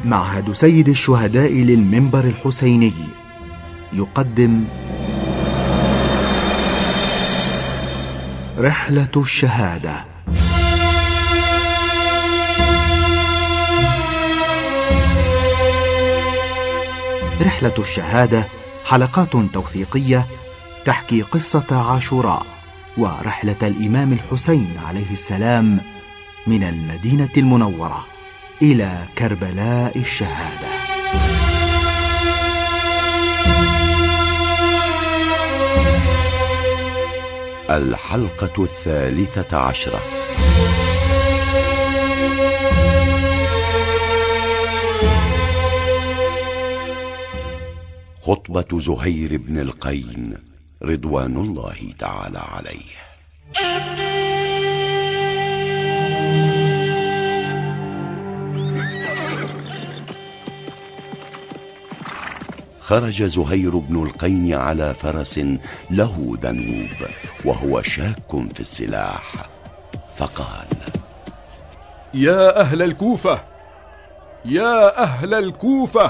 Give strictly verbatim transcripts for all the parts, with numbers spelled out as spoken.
معهد سيد الشهداء للمنبر الحسيني يقدم رحلة الشهادة. رحلة الشهادة حلقات توثيقية تحكي قصة عاشوراء ورحلة الإمام الحسين عليه السلام من المدينة المنورة إلى كربلاء الشهادة. الحلقة الثالثة عشرة. خطبة زهير بن القين رضوان الله تعالى عليه. خرج زهير بن القين على فرس له ذنوب وهو شاك في السلاح، فقال: يا أهل الكوفة، يا أهل الكوفة،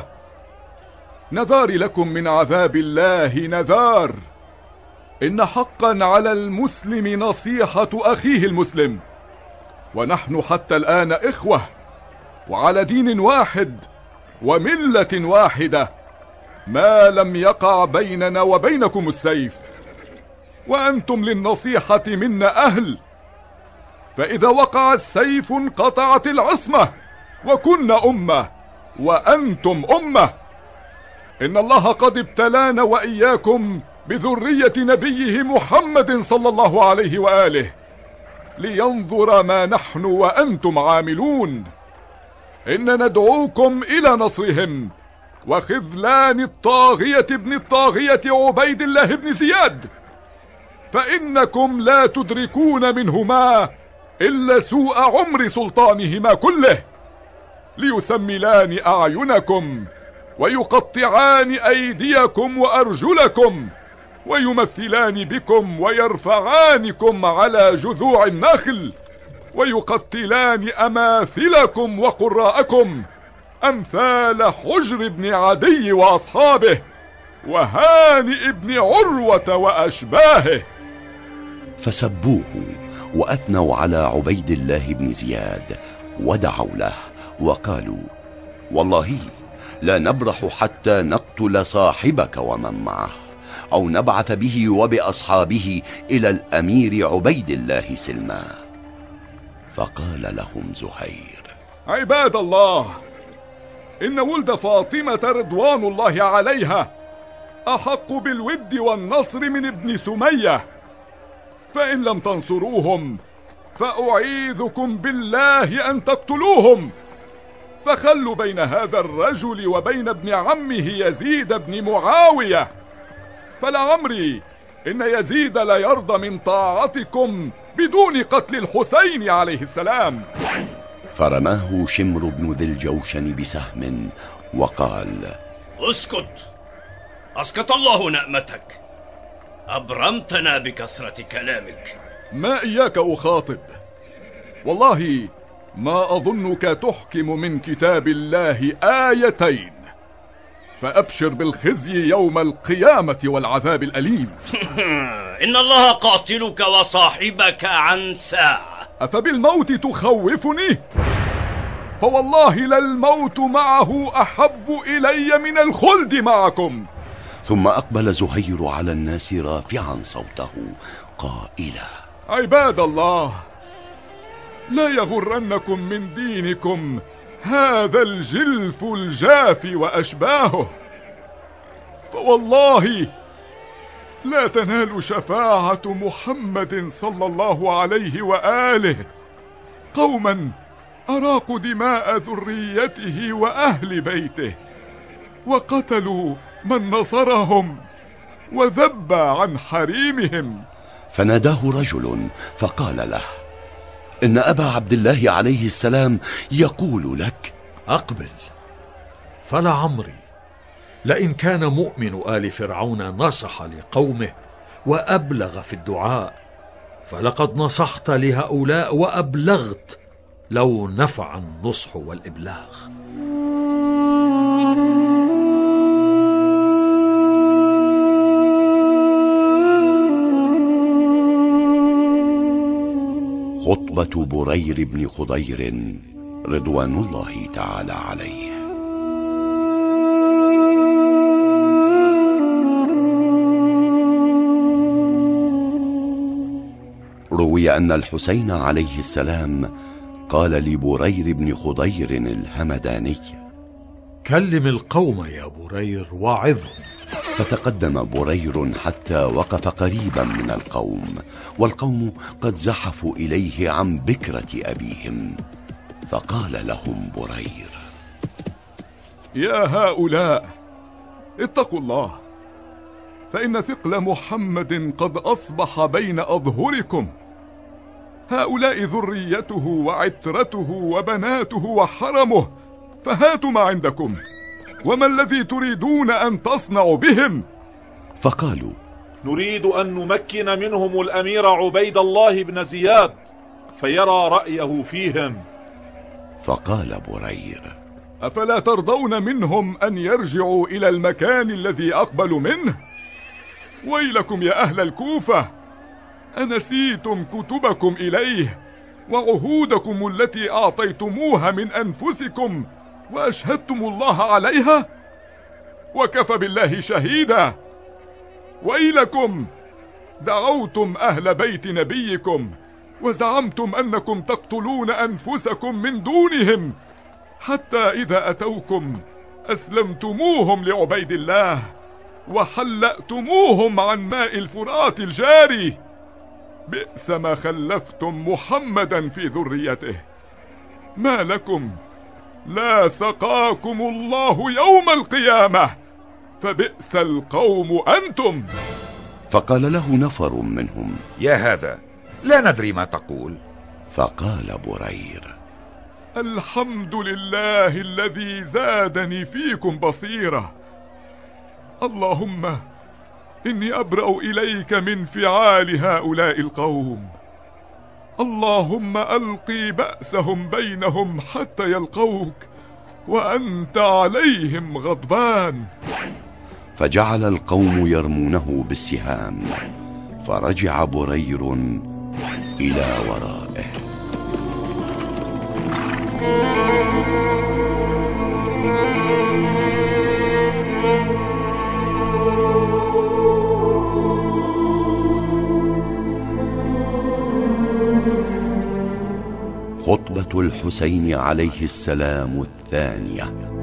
نذاري لكم من عذاب الله نذار. إن حقا على المسلم نصيحة أخيه المسلم، ونحن حتى الآن إخوة وعلى دين واحد وملة واحدة، ما لم يقع بيننا وبينكم السيف، وأنتم للنصيحة منا أهل، فإذا وقع السيف انقطعت العصمة، وكنا أمة وأنتم أمة. إن الله قد ابتلانا وإياكم بذرية نبيه محمد صلى الله عليه وآله، لينظر ما نحن وأنتم عاملون. إن ندعوكم إلى نصرهم وخذلان الطاغية ابن الطاغية عبيد الله بن زياد، فإنكم لا تدركون منهما إلا سوء عمر سلطانهما كله، ليسملان أعينكم ويقطعان أيديكم وأرجلكم، ويمثلان بكم ويرفعانكم على جذوع النخل، ويقتلان أماثلكم وقراءكم أمثال حجر بن عدي وأصحابه وهانئ بن عروة وأشباهه. فسبوه وأثنوا على عبيد الله بن زياد ودعوا له وقالوا: والله لا نبرح حتى نقتل صاحبك ومن معه، أو نبعث به وبأصحابه إلى الأمير عبيد الله سلما. فقال لهم زهير: عباد الله، إن ولد فاطمة رضوان الله عليها أحق بالود والنصر من ابن سمية، فإن لم تنصروهم فأعيذكم بالله أن تقتلوهم، فخلوا بين هذا الرجل وبين ابن عمه يزيد بن معاوية، فلعمري إن يزيد لا يرضى من طاعتكم بدون قتل الحسين عليه السلام. فرماه شمر بن ذي الجوشن بسهم وقال: اسكت، أسكت الله نعمتك، أبرمتنا بكثرة كلامك. ما إياك أخاطب، والله ما أظنك تحكم من كتاب الله آيتين، فأبشر بالخزي يوم القيامة والعذاب الأليم. إن الله قاتلك وصاحبك عن ساعة، أفبالموت تخوفني؟ فوالله للموت معه أحب إلي من الخلد معكم. ثم أقبل زهير على الناس رافعا صوته قائلا: عباد الله، لا يغرنكم من دينكم هذا الجلف الجافي وأشباهه، فوالله لا تنال شفاعة محمد صلى الله عليه وآله قوما أراقوا دماء ذريته وأهل بيته، وقتلوا من نصرهم وذب عن حريمهم. فناداه رجل فقال له: إن أبا عبد الله عليه السلام يقول لك: أقبل، فلعمري لئن كان مؤمن آل فرعون نصح لقومه وأبلغ في الدعاء، فلقد نصحت لهؤلاء وأبلغت لو نفع النصح والإبلاغ. خطبة برير بن خضير رضوان الله تعالى عليه. روي أن الحسين عليه السلام قال لبرير بن خضير الهمداني: كلم القوم يا برير وعظهم. فتقدم برير حتى وقف قريبا من القوم، والقوم قد زحفوا إليه عن بكرة أبيهم، فقال لهم برير: يا هؤلاء اتقوا الله، فإن ثقل محمد قد أصبح بين أظهركم. هؤلاء ذريته وعترته وبناته وحرمه، فهاتوا ما عندكم، وما الذي تريدون أن تصنعوا بهم؟ فقالوا: نريد أن نمكن منهم الأمير عبيد الله بن زياد فيرى رأيه فيهم. فقال برير: أفلا ترضون منهم أن يرجعوا إلى المكان الذي أقبلوا منه؟ ويلكم يا أهل الكوفة، أنسيتم كتبكم إليه وعهودكم التي أعطيتموها من أنفسكم وأشهدتم الله عليها؟ وكفى بالله شهيدا. ويلكم، دعوتم أهل بيت نبيكم وزعمتم أنكم تقتلون أنفسكم من دونهم، حتى إذا أتوكم أسلمتموهم لعبيد الله وحلأتموهم عن ماء الفرات الجاري. بئس ما خلفتم محمدا في ذريته. ما لكم؟ لا سقاكم الله يوم القيامة، فبئس القوم أنتم. فقال له نفر منهم: يا هذا، لا ندري ما تقول. فقال برير: الحمد لله الذي زادني فيكم بصيرة. اللهم إني أبرأ إليك من فعال هؤلاء القوم. اللهم ألقي بأسهم بينهم حتى يلقوك وأنت عليهم غضبان. فجعل القوم يرمونه بالسهام، فرجع برير إلى ورائه. خطبة الحسين عليه السلام الثانية.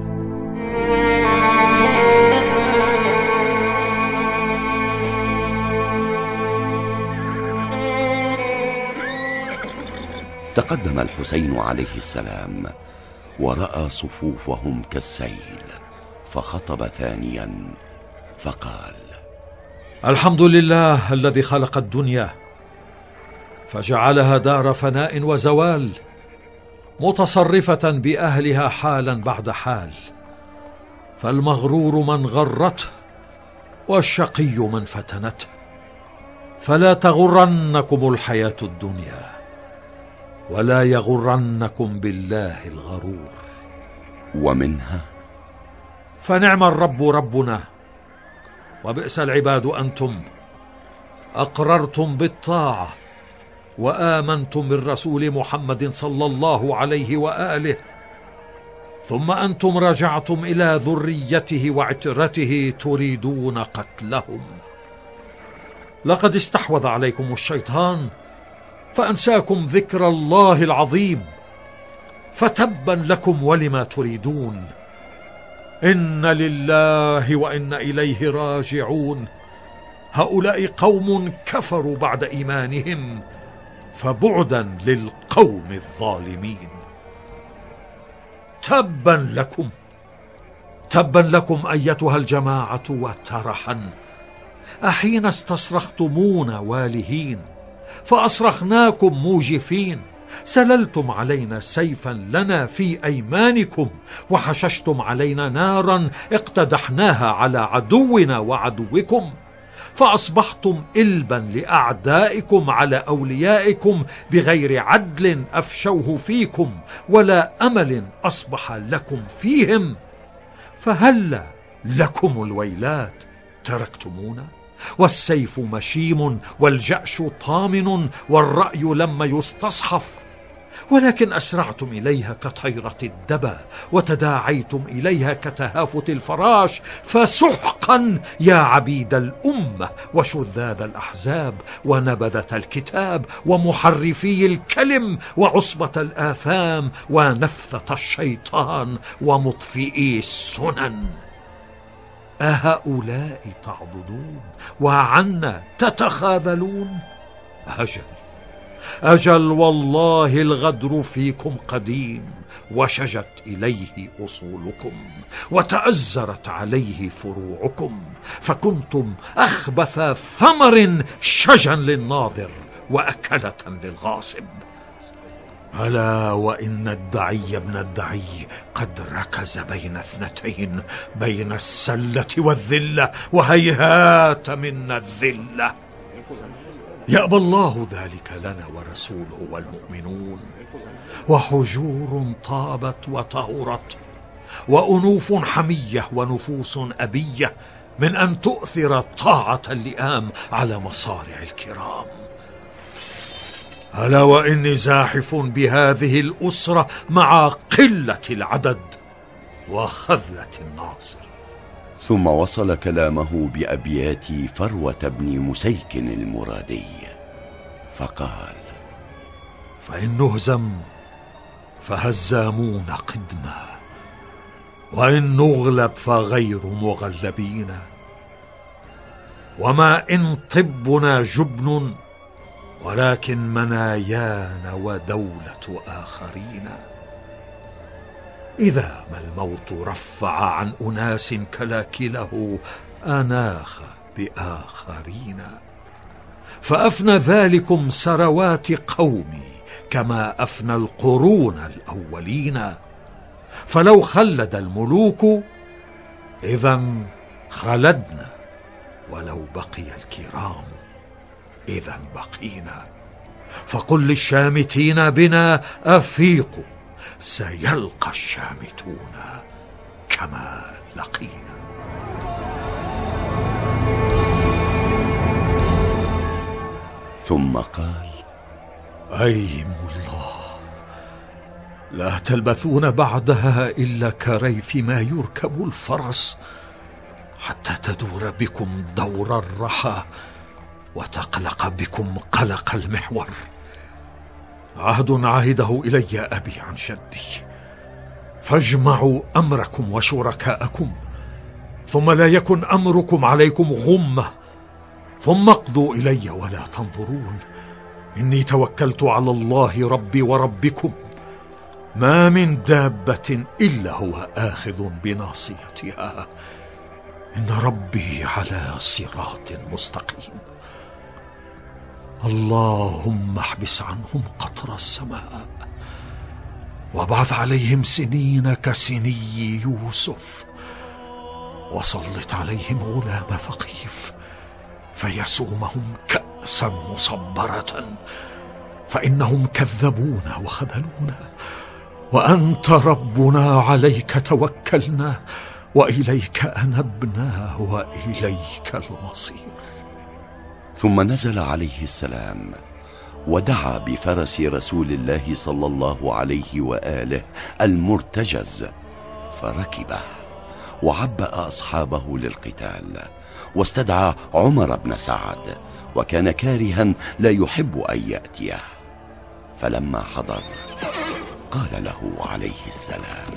تقدم الحسين عليه السلام ورأى صفوفهم كالسيل، فخطب ثانيا فقال: الحمد لله الذي خلق الدنيا فجعلها دار فناء وزوال، متصرفة بأهلها حالا بعد حال، فالمغرور من غرته والشقي من فتنته، فلا تغرنكم الحياة الدنيا ولا يغرنكم بالله الغرور. ومنها: فنعم الرب ربنا وبئس العباد أنتم، أقررتم بالطاعة وآمنتم بالرسول محمد صلى الله عليه وآله، ثم أنتم رجعتم إلى ذريته وعترته تريدون قتلهم. لقد استحوذ عليكم الشيطان فأنساكم ذكر الله العظيم، فتبا لكم ولما تريدون. إن لله وإنا إليه راجعون. هؤلاء قوم كفروا بعد إيمانهم، فبعدا للقوم الظالمين. تبا لكم، تبا لكم أيتها الجماعة وترحا، أحين استصرختمون والهين فأصرخناكم موجفين، سللتم علينا سيفا لنا في أيمانكم، وحششتم علينا نارا اقتدحناها على عدونا وعدوكم، فأصبحتم إلبا لأعدائكم على أوليائكم بغير عدل أفشوه فيكم ولا أمل أصبح لكم فيهم، فهل لكم الويلات تركتمونا؟ والسيف مشيم والجأش طامن والرأي لما يستصحف، ولكن أسرعتم إليها كطيرة الدبا وتداعيتم إليها كتهافت الفراش. فسحقا يا عبيد الأمة وشذاذ الأحزاب ونبذة الكتاب ومحرفي الكلم وعصبة الآثام ونفثة الشيطان ومطفئي السنن. أهؤلاء تعضدون وعنا تتخاذلون؟ أجل أجل والله الغدر فيكم قديم، وشجت إليه أصولكم وتأزرت عليه فروعكم، فكنتم أخبث ثمر شجا للناظر وأكلة للغاصب. ألا وإن الدعي ابن الدعي قد ركز بين اثنتين، بين السلة والذلة، وهيهات منا الذلة. يأبى الله ذلك لنا ورسوله والمؤمنون. وحجور طابت وطهرت وأنوف حمية ونفوس أبية من أن تؤثر طاعة اللئام على مصارع الكرام. ألا وإني زاحف بهذه الأسرة مع قلة العدد وخذلة الناصر. ثم وصل كلامه بأبيات فروة بن مسيك المرادي فقال: فإن نهزم فهزامون قدما، وإن نغلب فغير مغلبين، وما إن طبنا جبن ولكن منايانا ودولة آخرين. إذا ما الموت رفع عن أناس كلاكله أناخ بآخرين، فأفنى ذلكم سروات قومي كما أفنى القرون الأولين. فلو خلد الملوك إذن خلدنا، ولو بقي الكرام إذن بقينا. فقل للشامتين بنا أفيقوا، سيلقى الشامتون كما لقينا. ثم قال: أيم الله، لا تلبثون بعدها إلا كريث ما يركب الفرس، حتى تدور بكم دور الرحى وتقلق بكم قلق المحور. عهد عهده إلي أبي عن شدي، فاجمعوا أمركم وشركاءكم، ثم لا يكن أمركم عليكم غمة، ثم اقضوا إلي ولا تنظرون. إني توكلت على الله ربي وربكم، ما من دابة إلا هو آخذ بناصيتها، إن ربي على صراط مستقيم. اللهم احبس عنهم قطر السماء، وابعث عليهم سنين كسني يوسف، وسلط عليهم غلام ثقيف فيسومهم كأسا مصبرة، فإنهم كذبونا وخذلونا، وأنت ربنا عليك توكلنا، وإليك أنبنا، وإليك المصير. ثم نزل عليه السلام ودعا بفرس رسول الله صلى الله عليه وآله المرتجز، فركبه وعبأ أصحابه للقتال، واستدعى عمر بن سعد، وكان كارها لا يحب أن يأتيه. فلما حضر قال له عليه السلام: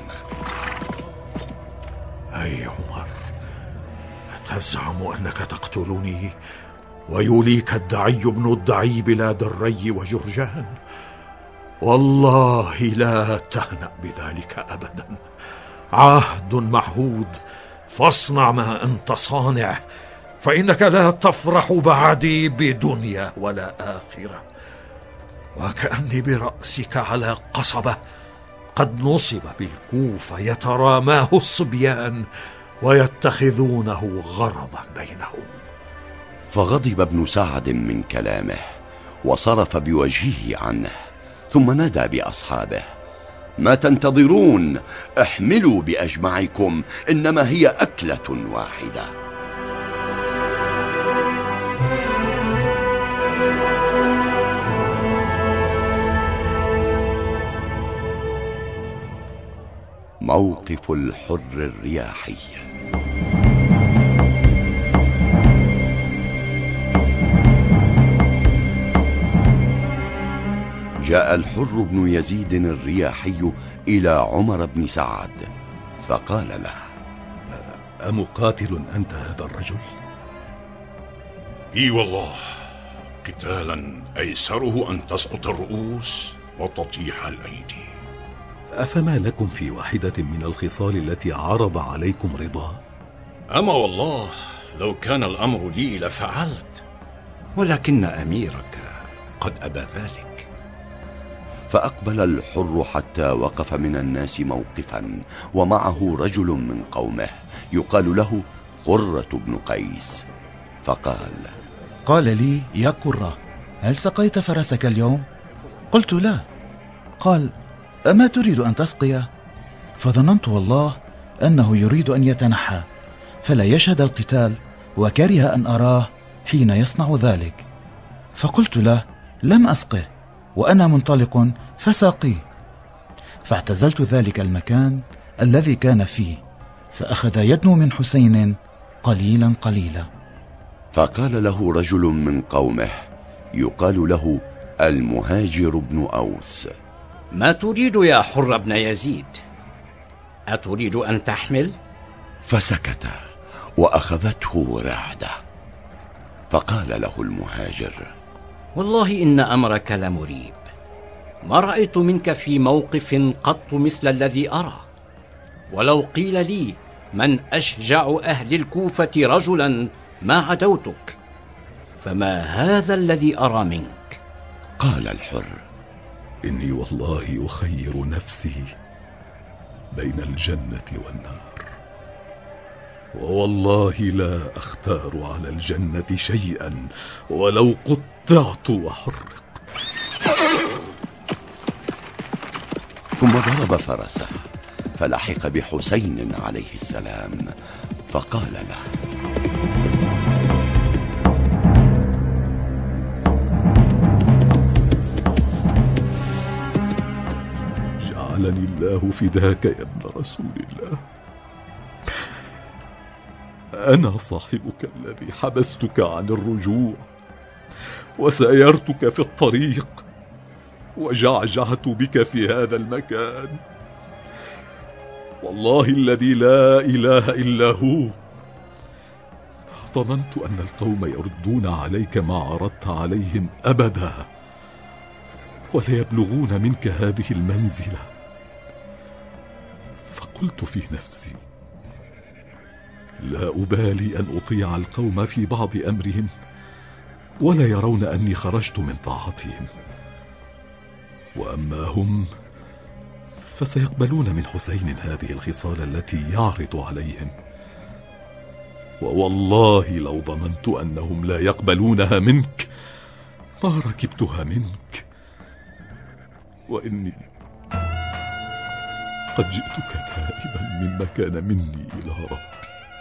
أي عمر، أتزعم أنك تقتلني ويوليك الدعي بن الدعي بلاد الري وجرجان؟ والله لا تهنأ بذلك أبدا، عهد معهود، فاصنع ما أنت صانع، فإنك لا تفرح بعدي بدنيا ولا آخرة. وكأني برأسك على قصبة قد نصب بالكوفة يتراماه الصبيان ويتخذونه غرضا بينهم. فغضب ابن سعد من كلامه وصرف بوجهه عنه، ثم نادى بأصحابه: ما تنتظرون؟ احملوا بأجمعكم، إنما هي أكلة واحدة. موقف الحر الرياحي. جاء الحر بن يزيد الرياحي إلى عمر بن سعد فقال له: أمقاتل أنت هذا الرجل؟ إي والله، قتالا أيسره أن تسقط الرؤوس وتطيح الأيدي. أفما لكم في واحدة من الخصال التي عرض عليكم رضا؟ أما والله لو كان الأمر لي لفعلت، ولكن أميرك قد أبى ذلك. فأقبل الحر حتى وقف من الناس موقفا، ومعه رجل من قومه يقال له قرة بن قيس، فقال: قال لي: يا قرة، هل سقيت فرسك اليوم؟ قلت: لا. قال: أما تريد أن تسقيه؟ فظننت والله أنه يريد أن يتنحى فلا يشهد القتال، وكره أن أراه حين يصنع ذلك، فقلت له: لم أسقه وأنا منطلق فساقيه. فاعتزلت ذلك المكان الذي كان فيه، فأخذ يدنو من حسين قليلا قليلا. فقال له رجل من قومه يقال له المهاجر بن أوس: ما تريد يا حر بن يزيد؟ أتريد أن تحمل؟ فسكت وأخذته رعدة. فقال له المهاجر: والله إن أمرك لمريب، ما رأيت منك في موقف قط مثل الذي أرى. ولو قيل لي من أشجع أهل الكوفة رجلا ما عدوتك، فما هذا الذي أرى منك؟ قال الحر: إني والله أخير نفسي بين الجنة والنار، ووالله لا أختار على الجنة شيئا ولو قطعت وحرقت. ثم ضرب فرسه فلحق بحسين عليه السلام، فقال له: جعلني الله فداك يا ابن رسول الله، أنا صاحبك الذي حبستك عن الرجوع وسايرتك في الطريق وجعجعت بك في هذا المكان، والله الذي لا إله إلا هو ظننت أن القوم يردون عليك ما عرضت عليهم أبدا، وليبلغون منك هذه المنزلة. فقلت في نفسي: لا أبالي أن أطيع القوم في بعض أمرهم ولا يرون أني خرجت من طاعتهم، وأما هم فسيقبلون من حسين هذه الخصال التي يعرض عليهم، ووالله لو ظننت أنهم لا يقبلونها منك ما ركبتها منك، وإني قد جئتك تائبا مما كان مني إلى ربي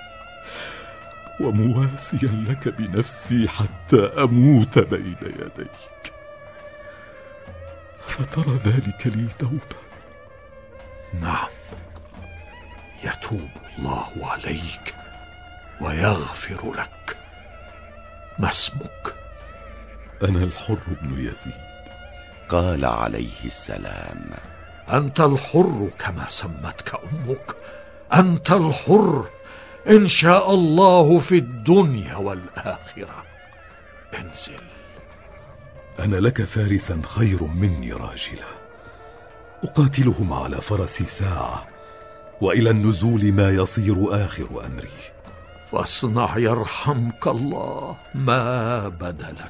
ومواسيا لك بنفسي حتى أموت بين يديك، فترى ذلك لي توبة؟ نعم، يتوب الله عليك ويغفر لك. ما اسمك؟ أنا الحر بن يزيد. قال عليه السلام: أنت الحر كما سمتك أمك، أنت الحر إن شاء الله في الدنيا والآخرة. انزل. أنا لك فارسا خير مني راجلا، أقاتلهم على فرسي ساعة، وإلى النزول ما يصير آخر أمري. فاصنع يرحمك الله ما بدلك.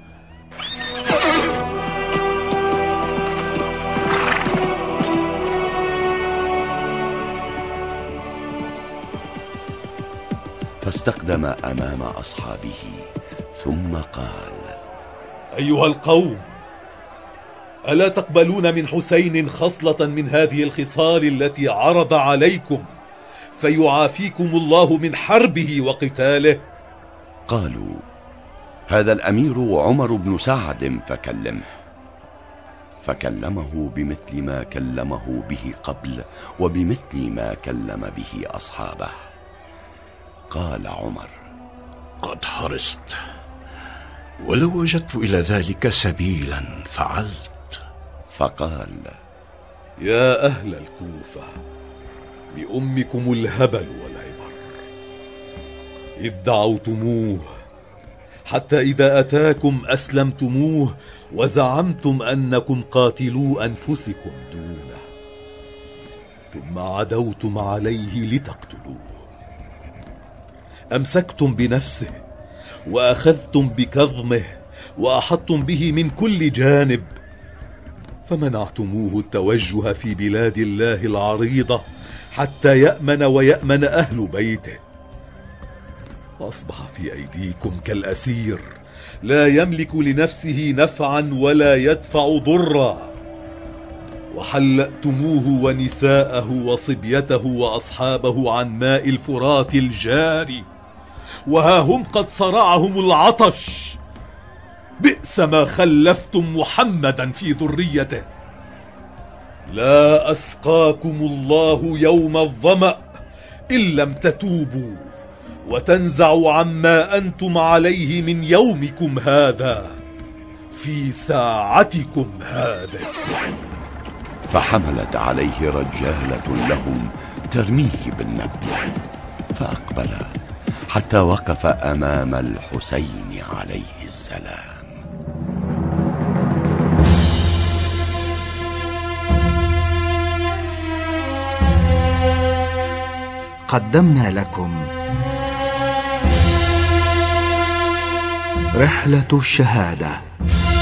فاستقدم أمام أصحابه ثم قال: أيها القوم، ألا تقبلون من حسين خصلة من هذه الخصال التي عرض عليكم فيعافيكم الله من حربه وقتاله؟ قالوا: هذا الأمير عمر بن سعد فكلمه. فكلمه بمثل ما كلمه به قبل وبمثل ما كلم به أصحابه. قال عمر: قد حرصت، ولو وجدت إلى ذلك سبيلا فعلت. فقال: يا أهل الكوفة، بأمكم الهبل والعبر، إذ دعوتموه حتى إذا أتاكم أسلمتموه وزعمتم أنكم قاتلو أنفسكم دونه، ثم عدوتم عليه لتقتلوه. أمسكتم بنفسه وأخذتم بكظمه وأحطتم به من كل جانب، فمنعتموه التوجه في بلاد الله العريضة حتى يأمن ويأمن أهل بيته، فأصبح في أيديكم كالأسير لا يملك لنفسه نفعا ولا يدفع ضرا، وحلأتموه ونساءه وصبيته وأصحابه عن ماء الفرات الجاري، وها هم قد صرعهم العطش. بئس ما خلفتم محمدا في ذريته. لا أسقاكم الله يوم الظمأ إن لم تتوبوا وتنزعوا عما أنتم عليه من يومكم هذا في ساعتكم هذه. فحملت عليه رجالة لهم ترميه بالنبل، فأقبل حتى وقف أمام الحسين عليه السلام. قدمنا لكم رحلة الشهادة.